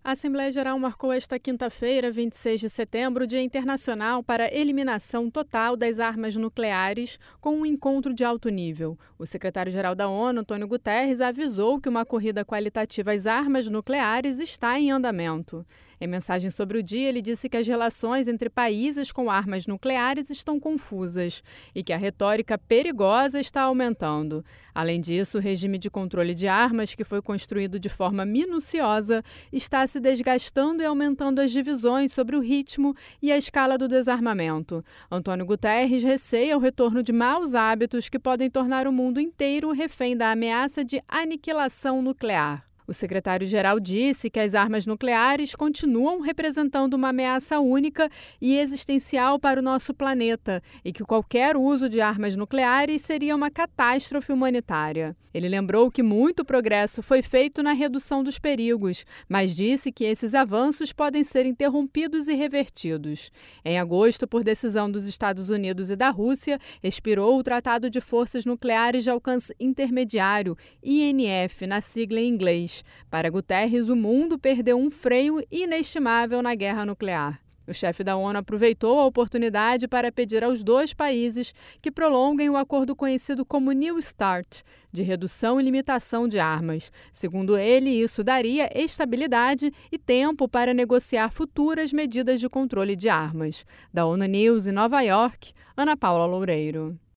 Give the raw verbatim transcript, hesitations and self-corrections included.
A Assembleia Geral marcou esta quinta-feira, vinte e seis de setembro, Dia Internacional para a Eliminação Total das Armas Nucleares, com um encontro de alto nível. O secretário-geral da ONU, Antônio Guterres, avisou que uma corrida qualitativa às armas nucleares está em andamento. Em mensagem sobre o dia, ele disse que as relações entre países com armas nucleares estão confusas e que a retórica perigosa está aumentando. Além disso, o regime de controle de armas, que foi construído de forma minuciosa, está se desgastando e aumentando as divisões sobre o ritmo e a escala do desarmamento. Antônio Guterres receia o retorno de maus hábitos que podem tornar o mundo inteiro refém da ameaça de aniquilação nuclear. O secretário-geral disse que as armas nucleares continuam representando uma ameaça única e existencial para o nosso planeta e que qualquer uso de armas nucleares seria uma catástrofe humanitária. Ele lembrou que muito progresso foi feito na redução dos perigos, mas disse que esses avanços podem ser interrompidos e revertidos. Em agosto, por decisão dos Estados Unidos e da Rússia, expirou o Tratado de Forças Nucleares de Alcance Intermediário, I N F, na sigla em inglês. Para Guterres, o mundo perdeu um freio inestimável na guerra nuclear. O chefe da ONU aproveitou a oportunidade para pedir aos dois países que prolonguem o acordo conhecido como New START, de redução e limitação de armas. Segundo ele, isso daria estabilidade e tempo para negociar futuras medidas de controle de armas. Da ONU News em Nova York, Ana Paula Loureiro.